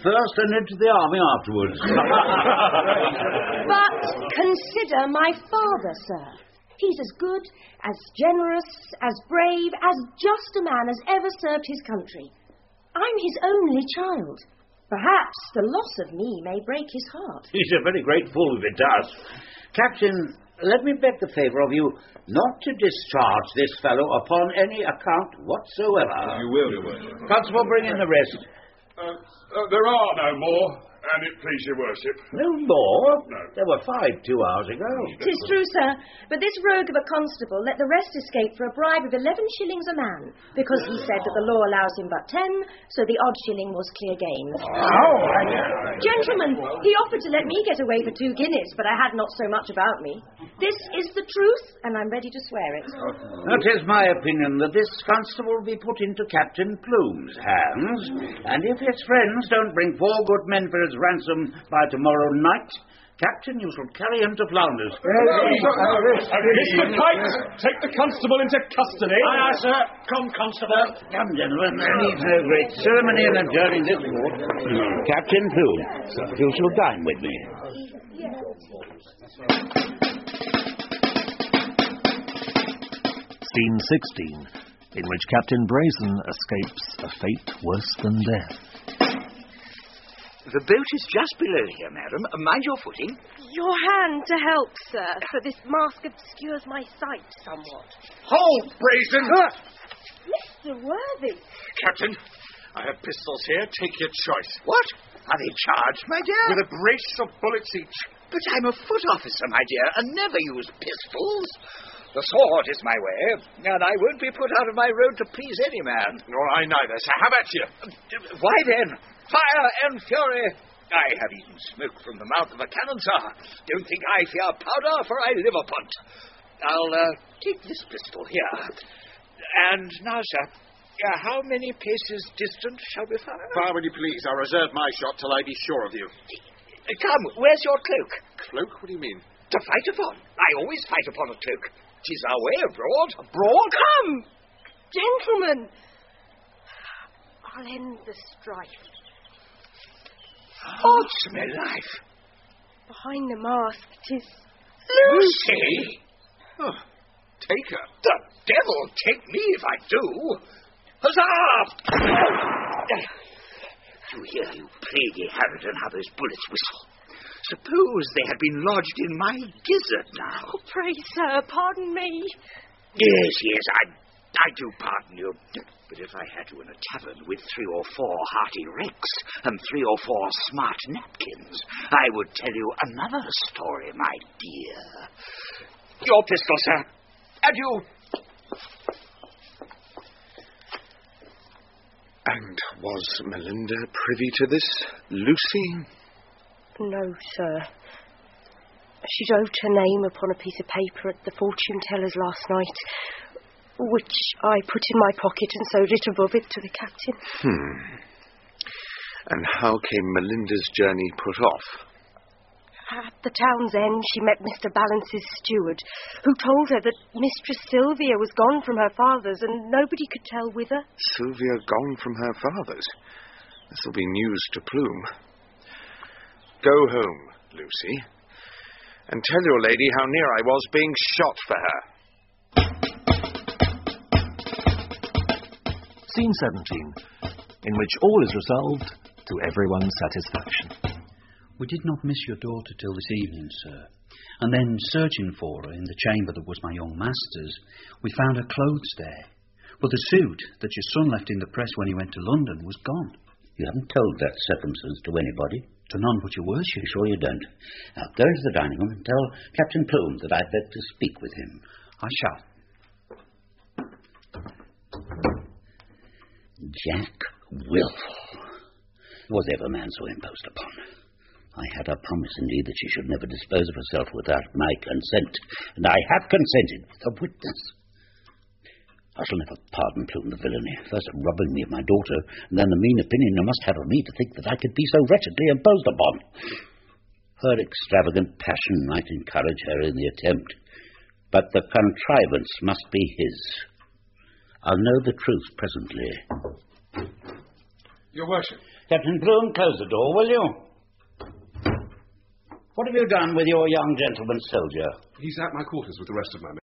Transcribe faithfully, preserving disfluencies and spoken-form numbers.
first and into the army afterwards. But consider my father, sir. He's as good, as generous, as brave, as just a man as ever served his country. I'm his only child. Perhaps the loss of me may break his heart. He's a very great fool if it does. Captain, let me beg the favour of you not to discharge this fellow upon any account whatsoever. You will, you will. Constable, bring in the rest. Uh, uh, there are no more, and it please your worship. No more? No. There were five two hours ago. Tis true, sir, but this rogue of a constable let the rest escape for a bribe of eleven shillings a man, because he said that the law allows him but ten, so the odd shilling was clear gain. Oh, Gentlemen, he offered to let me get away for two guineas, but I had not so much about me. This is the truth, and I'm ready to swear it. It is my opinion that this constable be put into Captain Plume's hands, and if his friends don't bring four good men for his ransom by tomorrow night, Captain, you shall carry him to Flanders. Mister Kite, take the constable into custody. Aye, aye, sir. Come, constable. Come, gentlemen, there needs no great ceremony in adjourning this court. Captain Plume, you shall dine with me. Scene sixteen, in which Captain Brazen escapes a fate worse than death. The boat is just below here, madam. Mind your footing. Your hand to help, sir, for this mask obscures my sight somewhat. Hold, Brazen! Mister Worthy. Captain, I have pistols here. Take your choice. What? Are they charged, my dear? With a brace of bullets each. But I'm a foot officer, my dear, and never use pistols. The sword is my way, and I won't be put out of my road to please any man. Nor I neither, so have at you. Why then? Fire and fury! I have eaten smoke from the mouth of a cannon, sir. Don't think I fear powder, for I live upon it. I'll uh, take this pistol here. And now, sir, uh, how many paces distant shall we fire? Fire when you please. I'll reserve my shot till I be sure of you. Uh, come, where's your cloak? Cloak? What do you mean? To fight upon. I always fight upon a cloak. 'Tis our way abroad. Abroad? Come, gentlemen. I'll end the strife. Odds my life. Behind the mask, 'tis Lucy! Oh, take her. The devil take me if I do. Huzzah! You hear, you plaguey Harridan, how those bullets whistle. Suppose they had been lodged in my gizzard now. Oh, pray, sir, pardon me. Yes, yes, I, I do pardon you. But if I had you in a tavern with three or four hearty wrecks and three or four smart napkins, I would tell you another story, my dear. Your pistol, sir. Adieu. And was Melinda privy to this, Lucy? No, sir. She wrote her name upon a piece of paper at the fortune-teller's last night, which I put in my pocket and so writ above it to the captain. Hmm. And how came Melinda's journey put off? At the town's end, she met Mister Balance's steward, who told her that Mistress Sylvia was gone from her father's and nobody could tell whither. Sylvia gone from her father's? This'll be news to Plume. Go home, Lucy, and tell your lady how near I was being shot for her. Scene seventeen, in which all is resolved to everyone's satisfaction. We did not miss your daughter till this evening, sir. And then, searching for her in the chamber that was my young master's, we found her clothes there. But the suit that your son left in the press when he went to London was gone. You haven't told that circumstance to anybody? To none but your worship. Be sure you don't. Now go into the dining room and tell Captain Plume that I beg to speak with him. I shall. Jack Wilful. Was ever man so imposed upon? I had a promise indeed that she should never dispose of herself without my consent, and I have consented with a witness. I shall never pardon Plume the villainy, first robbing me of my daughter, and then the mean opinion you must have of me to think that I could be so wretchedly imposed upon. Her extravagant passion might encourage her in the attempt, but the contrivance must be his. I'll know the truth presently. Your worship. Captain Plume, close the door, will you? What have you done with your young gentleman soldier? He's at my quarters with the rest of my men.